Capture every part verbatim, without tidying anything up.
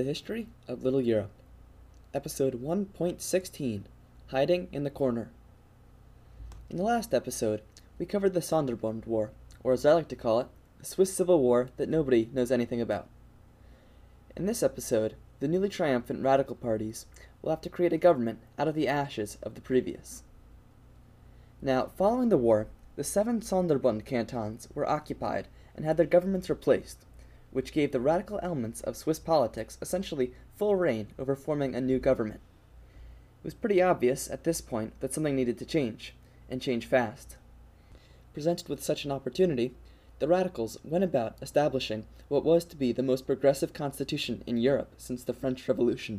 History of Little Europe, Episode one point sixteen, Hiding in the Corner. In the last episode, we covered the Sonderbund War, or as I like to call it, the Swiss Civil War that nobody knows anything about. In this episode, the newly triumphant radical parties will have to create a government out of the ashes of the previous. Now, following the war, the seven Sonderbund cantons were occupied and had their governments replaced, which gave the radical elements of Swiss politics essentially full reign over forming a new government. It was pretty obvious at this point that something needed to change, and change fast. Presented with such an opportunity, the radicals went about establishing what was to be the most progressive constitution in Europe since the French Revolution.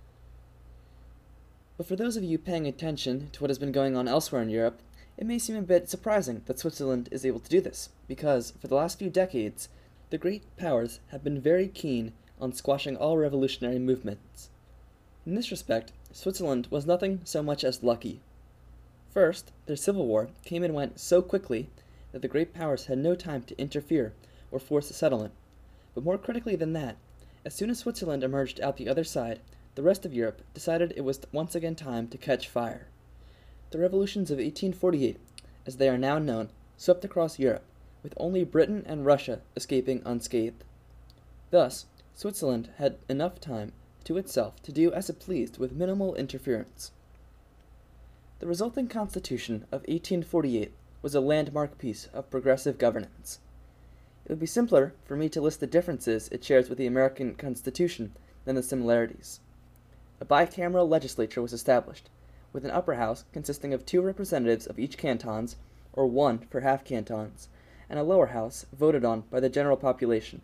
But for those of you paying attention to what has been going on elsewhere in Europe, it may seem a bit surprising that Switzerland is able to do this, because for the last few decades, the great powers have been very keen on squashing all revolutionary movements. In this respect, Switzerland was nothing so much as lucky. First, their civil war came and went so quickly that the great powers had no time to interfere or force a settlement. But more critically than that, as soon as Switzerland emerged out the other side, the rest of Europe decided it was once again time to catch fire. The revolutions of eighteen forty-eight, as they are now known, swept across Europe, with only Britain and Russia escaping unscathed. Thus, Switzerland had enough time to itself to do as it pleased with minimal interference. The resulting constitution of eighteen forty-eight was a landmark piece of progressive governance. It would be simpler for me to list the differences it shares with the American Constitution than the similarities. A bicameral legislature was established, with an upper house consisting of two representatives of each cantons, or one for half cantons, and a lower house voted on by the general population.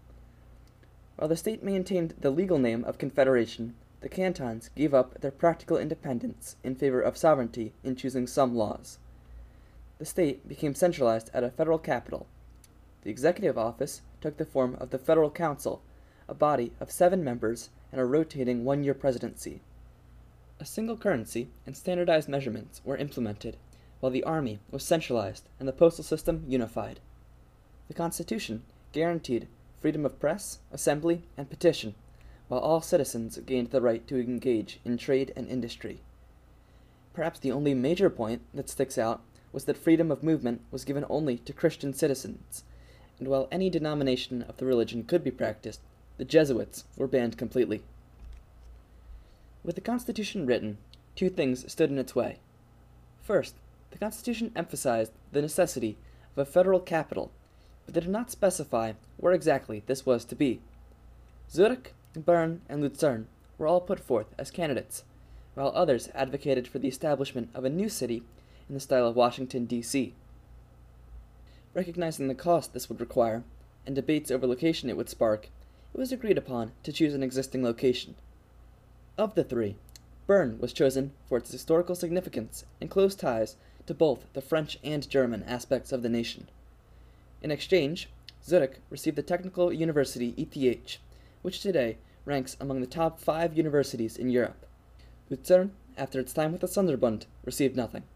While the state maintained the legal name of Confederation, the cantons gave up their practical independence in favor of sovereignty in choosing some laws. The state became centralized at a federal capital. The executive office took the form of the Federal Council, a body of seven members and a rotating one-year presidency. A single currency and standardized measurements were implemented, while the army was centralized and the postal system unified. The Constitution guaranteed freedom of press, assembly, and petition, while all citizens gained the right to engage in trade and industry. Perhaps the only major point that sticks out was that freedom of movement was given only to Christian citizens, and while any denomination of the religion could be practiced, the Jesuits were banned completely. With the Constitution written, two things stood in its way. First, the Constitution emphasized the necessity of a federal capital, but they did not specify where exactly this was to be. Zurich, Bern, and Lucerne were all put forth as candidates, while others advocated for the establishment of a new city in the style of Washington, D C Recognizing the cost this would require, and debates over location it would spark, it was agreed upon to choose an existing location. Of the three, Bern was chosen for its historical significance and close ties to both the French and German aspects of the nation. In exchange, Zurich received the Technical University E T H, which today ranks among the top five universities in Europe. Lucerne, after its time with the Sonderbund, received nothing.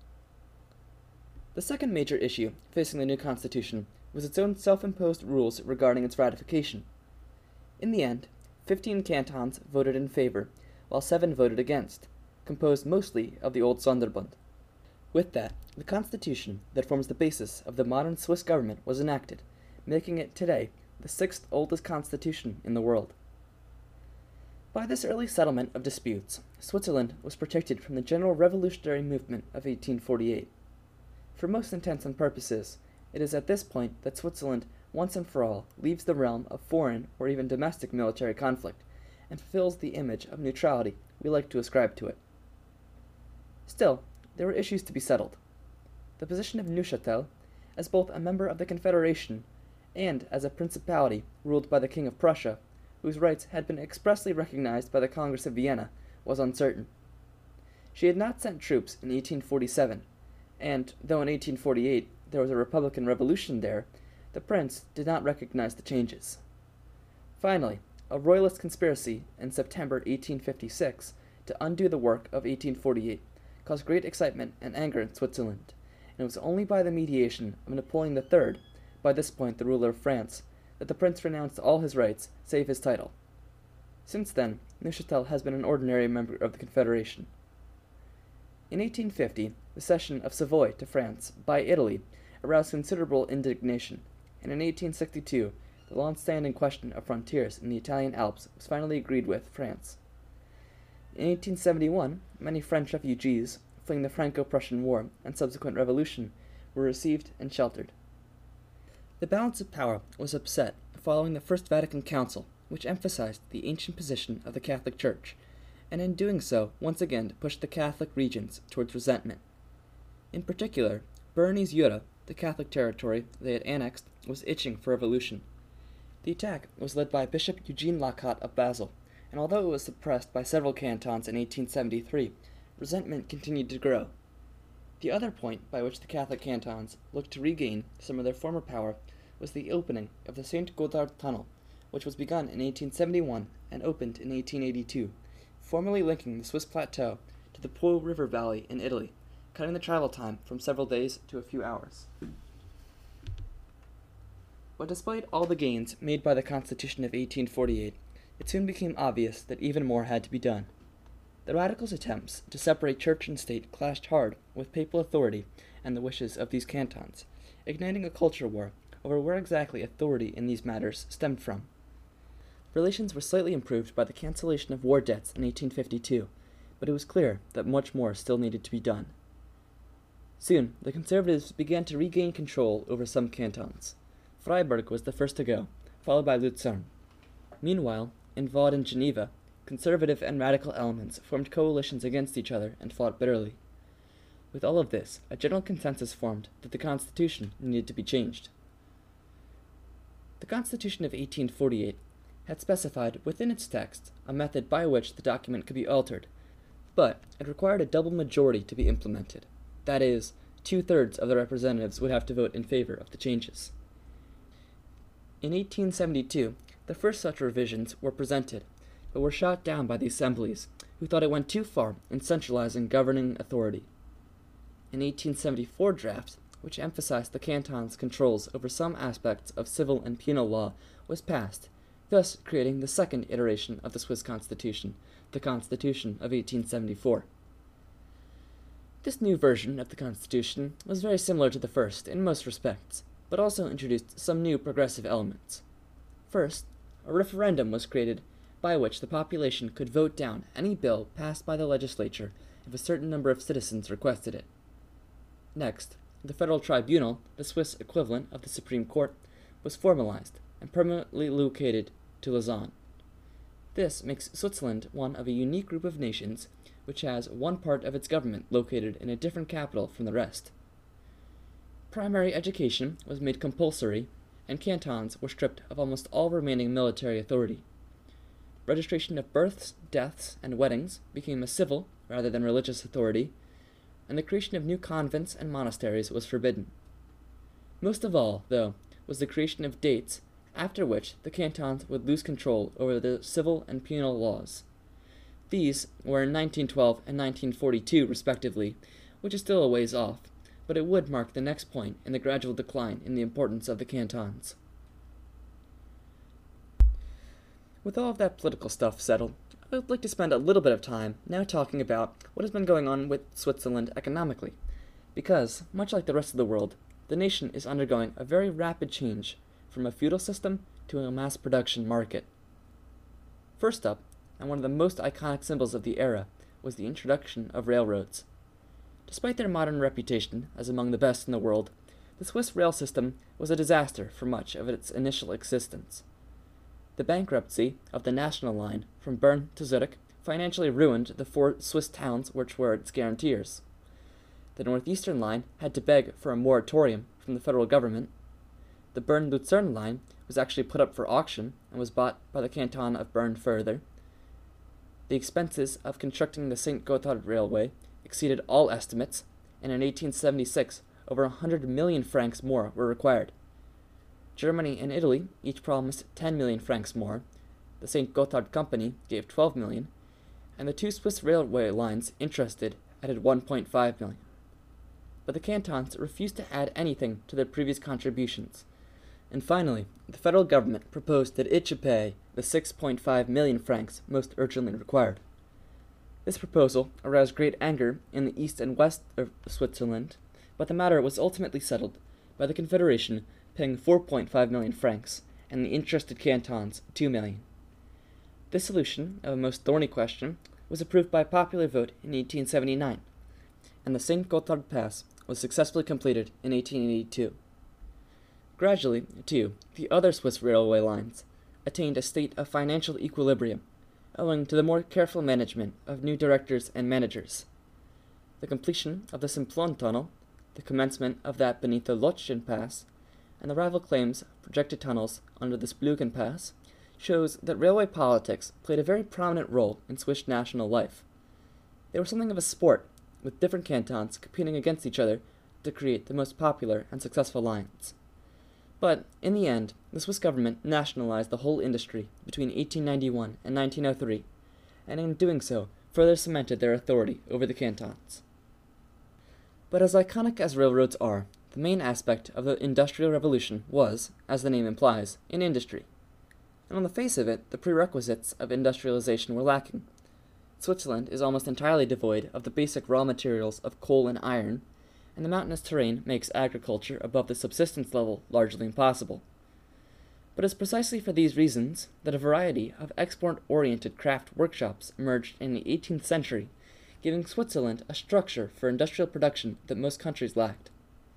The second major issue facing the new constitution was its own self-imposed rules regarding its ratification. In the end, fifteen cantons voted in favor, while seven voted against, composed mostly of the old Sonderbund. With that, the constitution that forms the basis of the modern Swiss government was enacted, making it today the sixth oldest constitution in the world. By this early settlement of disputes, Switzerland was protected from the general revolutionary movement of eighteen forty-eight. For most intents and purposes, it is at this point that Switzerland once and for all leaves the realm of foreign or even domestic military conflict and fulfills the image of neutrality we like to ascribe to it. Still, there were issues to be settled. The position of Neuchâtel, as both a member of the Confederation and as a principality ruled by the King of Prussia, whose rights had been expressly recognized by the Congress of Vienna, was uncertain. She had not sent troops in eighteen forty-seven, and though in eighteen forty-eight there was a Republican revolution there, the prince did not recognize the changes. Finally, a royalist conspiracy in September eighteen fifty-six to undo the work of eighteen forty-eight caused great excitement and anger in Switzerland, and it was only by the mediation of Napoleon the Third, by this point the ruler of France, that the prince renounced all his rights save his title. Since then, Neuchâtel has been an ordinary member of the Confederation. In eighteen fifty, the cession of Savoy to France by Italy aroused considerable indignation, and in eighteen sixty-two, the long-standing question of frontiers in the Italian Alps was finally agreed with France. In eighteen seventy-one, many French refugees, fleeing the Franco-Prussian War and subsequent revolution, were received and sheltered. The balance of power was upset following the First Vatican Council, which emphasized the ancient position of the Catholic Church, and in doing so once again pushed the Catholic regions towards resentment. In particular, Bernese Jura, the Catholic territory they had annexed, was itching for revolution. The attack was led by Bishop Eugene Lacat of Basel, and although it was suppressed by several cantons in eighteen seventy-three, resentment continued to grow. The other point by which the Catholic cantons looked to regain some of their former power was the opening of the Saint Gothard Tunnel, which was begun in eighteen seventy-one and opened in eighteen eighty-two, formally linking the Swiss plateau to the Po River Valley in Italy, cutting the travel time from several days to a few hours. But despite all the gains made by the Constitution of eighteen forty-eight, it soon became obvious that even more had to be done. The radicals' attempts to separate church and state clashed hard with papal authority and the wishes of these cantons, igniting a culture war over where exactly authority in these matters stemmed from. Relations were slightly improved by the cancellation of war debts in eighteen fifty-two, but it was clear that much more still needed to be done. Soon, the conservatives began to regain control over some cantons. Freiburg was the first to go, followed by Lucerne. Meanwhile, in Vaud and Geneva, conservative and radical elements formed coalitions against each other and fought bitterly. With all of this, a general consensus formed that the Constitution needed to be changed. The Constitution of eighteen forty-eight had specified within its text a method by which the document could be altered, but it required a double majority to be implemented. That is, two-thirds of the representatives would have to vote in favor of the changes. In eighteen seventy-two, the first such revisions were presented, but were shot down by the assemblies, who thought it went too far in centralizing governing authority. An eighteen seventy-four draft, which emphasized the cantons' controls over some aspects of civil and penal law, was passed, thus creating the second iteration of the Swiss Constitution, the Constitution of eighteen seventy-four. This new version of the Constitution was very similar to the first in most respects, but also introduced some new progressive elements. First, a referendum was created by which the population could vote down any bill passed by the legislature if a certain number of citizens requested it. Next, the Federal Tribunal, the Swiss equivalent of the Supreme Court, was formalized and permanently located to Lausanne. This makes Switzerland one of a unique group of nations which has one part of its government located in a different capital from the rest. Primary education was made compulsory, and cantons were stripped of almost all remaining military authority. Registration of births, deaths, and weddings became a civil rather than religious authority, and the creation of new convents and monasteries was forbidden. Most of all, though, was the creation of dates, after which the cantons would lose control over the civil and penal laws. These were in nineteen twelve and nineteen forty-two, respectively, which is still a ways off, but it would mark the next point in the gradual decline in the importance of the cantons. With all of that political stuff settled, I would like to spend a little bit of time now talking about what has been going on with Switzerland economically, because, much like the rest of the world, the nation is undergoing a very rapid change from a feudal system to a mass production market. First up, and one of the most iconic symbols of the era, was the introduction of railroads. Despite their modern reputation as among the best in the world, the Swiss rail system was a disaster for much of its initial existence. The bankruptcy of the National Line from Bern to Zurich financially ruined the four Swiss towns which were its guarantors. The Northeastern Line had to beg for a moratorium from the federal government. The Bern-Lucerne line was actually put up for auction and was bought by the canton of Bern further. The expenses of constructing the Saint Gotthard Railway exceeded all estimates, and in eighteen seventy-six over one hundred million francs more were required. Germany and Italy each promised ten million francs more, the Saint Gotthard Company gave twelve million, and the two Swiss railway lines interested added one point five million. But the cantons refused to add anything to their previous contributions. And finally, the federal government proposed that it should pay the six point five million francs most urgently required. This proposal aroused great anger in the east and west of Switzerland, but the matter was ultimately settled by the Confederation paying four point five million francs and the interested cantons two million. This solution of a most thorny question was approved by popular vote in eighteen seventy-nine, and the Saint Gotthard Pass was successfully completed in eighteen eighty-two. Gradually, too, the other Swiss railway lines attained a state of financial equilibrium, owing to the more careful management of new directors and managers. The completion of the Simplon Tunnel, the commencement of that beneath the Lotschen Pass, and the rival claims of projected tunnels under the Splügen Pass shows that railway politics played a very prominent role in Swiss national life. They were something of a sport, with different cantons competing against each other to create the most popular and successful lines. But, in the end, the Swiss government nationalized the whole industry between eighteen ninety-one and nineteen oh three, and in doing so further cemented their authority over the cantons. But as iconic as railroads are, the main aspect of the Industrial Revolution was, as the name implies, an industry. And on the face of it, the prerequisites of industrialization were lacking. Switzerland is almost entirely devoid of the basic raw materials of coal and iron, and the mountainous terrain makes agriculture above the subsistence level largely impossible. But it's precisely for these reasons that a variety of export-oriented craft workshops emerged in the eighteenth century, giving Switzerland a structure for industrial production that most countries lacked.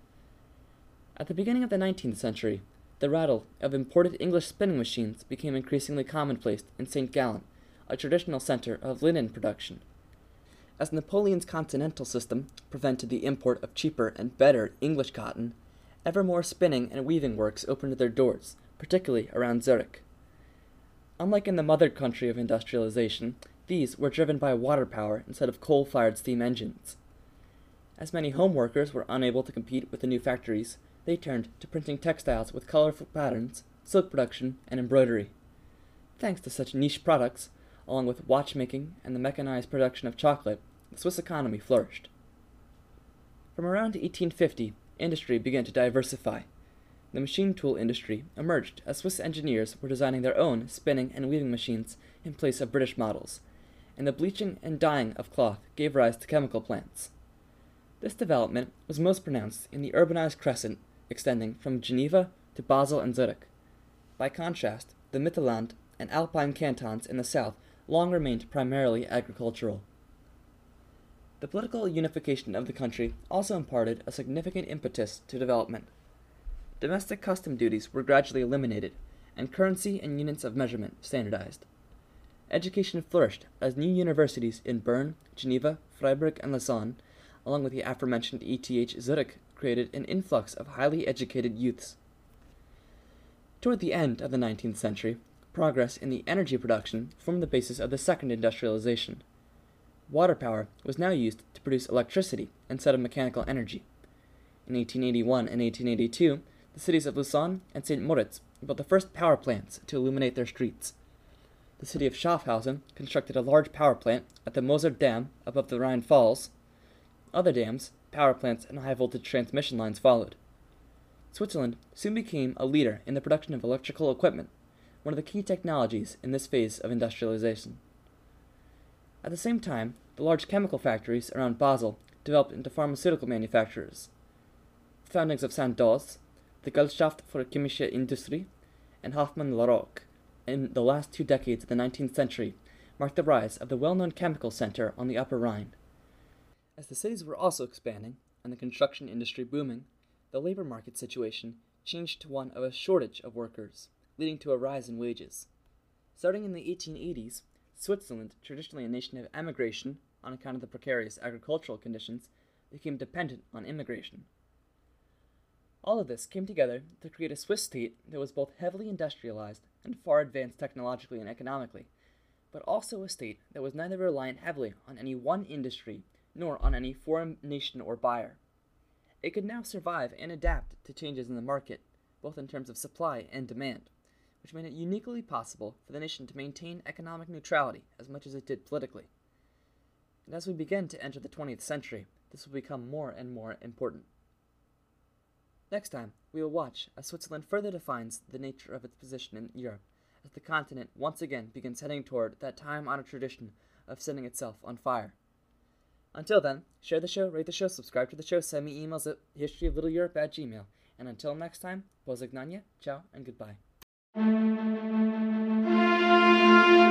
At the beginning of the nineteenth century, the rattle of imported English spinning machines became increasingly commonplace in Saint Gallen, a traditional center of linen production. As Napoleon's continental system prevented the import of cheaper and better English cotton, ever more spinning and weaving works opened their doors, particularly around Zurich. Unlike in the mother country of industrialization, these were driven by water power instead of coal-fired steam engines. As many home workers were unable to compete with the new factories, they turned to printing textiles with colorful patterns, silk production, and embroidery. Thanks to such niche products, along with watchmaking and the mechanized production of chocolate, the Swiss economy flourished. From around eighteen fifty, industry began to diversify. The machine tool industry emerged as Swiss engineers were designing their own spinning and weaving machines in place of British models, and the bleaching and dyeing of cloth gave rise to chemical plants. This development was most pronounced in the urbanized crescent extending from Geneva to Basel and Zurich. By contrast, the Mittelland and Alpine cantons in the south long remained primarily agricultural. The political unification of the country also imparted a significant impetus to development. Domestic custom duties were gradually eliminated, and currency and units of measurement standardized. Education flourished as new universities in Bern, Geneva, Freiburg, and Lausanne, along with the aforementioned E T H Zurich, created an influx of highly educated youths. Toward the end of the nineteenth century, progress in the energy production formed the basis of the second industrialization. Water power was now used to produce electricity instead of mechanical energy. In eighteen eighty-one and eighteen eighty-two, the cities of Lausanne and Saint Moritz built the first power plants to illuminate their streets. The city of Schaffhausen constructed a large power plant at the Moser Dam above the Rhine Falls. Other dams, power plants, and high-voltage transmission lines followed. Switzerland soon became a leader in the production of electrical equipment, one of the key technologies in this phase of industrialization. At the same time, the large chemical factories around Basel developed into pharmaceutical manufacturers. The foundings of Sandoz, the Gesellschaft für Chemische Industrie, and Hoffmann-La-Roche in the last two decades of the nineteenth century marked the rise of the well-known chemical center on the Upper Rhine. As the cities were also expanding and the construction industry booming, the labor market situation changed to one of a shortage of workers, leading to a rise in wages. Starting in the eighteen eighties, Switzerland, traditionally a nation of emigration on account of the precarious agricultural conditions, became dependent on immigration. All of this came together to create a Swiss state that was both heavily industrialized and far advanced technologically and economically, but also a state that was neither reliant heavily on any one industry nor on any foreign nation or buyer. It could now survive and adapt to changes in the market, both in terms of supply and demand, which made it uniquely possible for the nation to maintain economic neutrality as much as it did politically. And as we begin to enter the twentieth century, this will become more and more important. Next time, we will watch as Switzerland further defines the nature of its position in Europe, as the continent once again begins heading toward that time-honored tradition of setting itself on fire. Until then, share the show, rate the show, subscribe to the show, send me emails at historyoflittleeurope at gmail. And until next time, Pożegnanie, ciao, and goodbye.